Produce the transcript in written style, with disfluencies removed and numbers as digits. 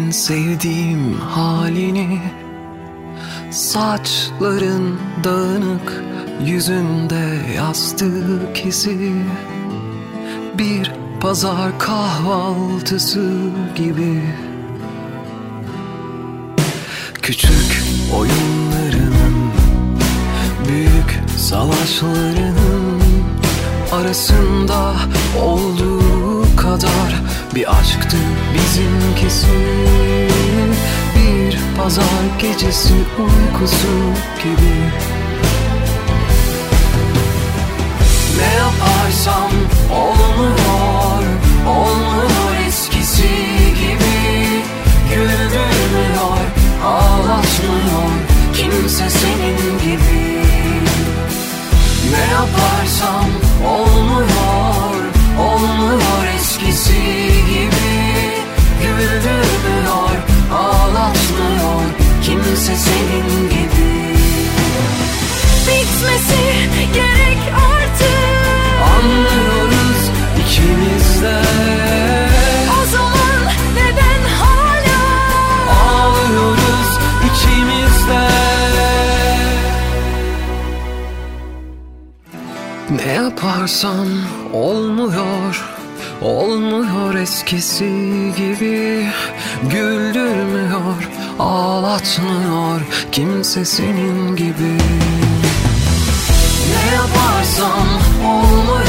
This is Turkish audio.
en sevdiğim halini. Saçların dağınık, yüzünde yastık izi. Bir pazar kahvaltısı gibi. Küçük oyunlarının, büyük savaşlarının arasında olduğu kadar bir aşktı bizimkisi. Bir pazar gecesi uykusu gibi. Ne yaparsam olmuyor, olmuyor eskisi gibi. Güldürmüyor, ağlatmıyor kimse senin gibi. Ne yaparsam olmuyor, olmuyor eskisi gibi. Güldürmüyor, ağlatmıyor kimse senin gibi. Bitmesi gerek artık. Anlıyoruz ikimiz de. O zaman neden hala ağlıyoruz ikimiz de? Ne yaparsam olmuyor, olmuyor eskisi gibi. Güldürmüyor, ağlatmıyor kimse senin gibi. Ne yaparsam olmuyor,